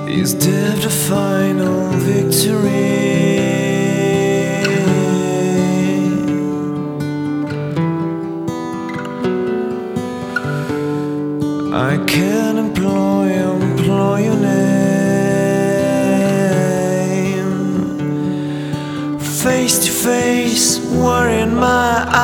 Is death the final victory? I can employ your name. Face to face, worrying my